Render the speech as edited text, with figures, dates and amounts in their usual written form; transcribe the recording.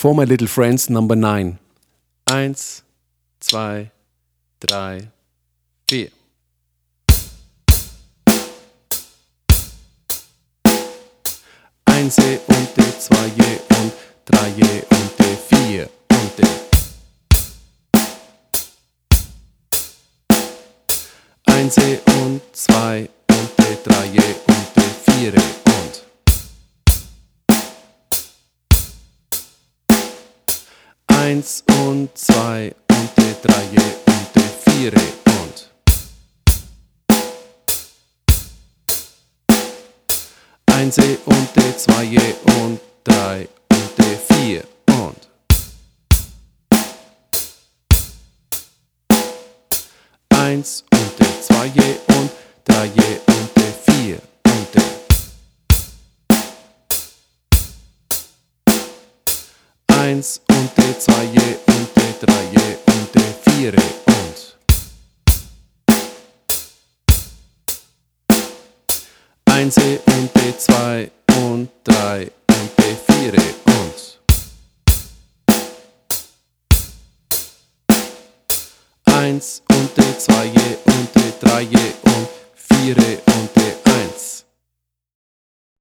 For My Little Friends Number 9. 1, 2, 3, 4. Einse und die Zweie und Dreie und die Vier und die Einse und Zwei und die Dreie und die Viere und Eins und Zwei und die Dreie und die Viere und Einse und die Zweie und Drei und die Vier und Eins und die Zweie und Dreie und die Vier und die Eins und die Zweie und die Dreie und die Viere und Einse und die Zwei und Drei und die Viere und Eins und die Zweie und die Dreie und Viere und die Eins.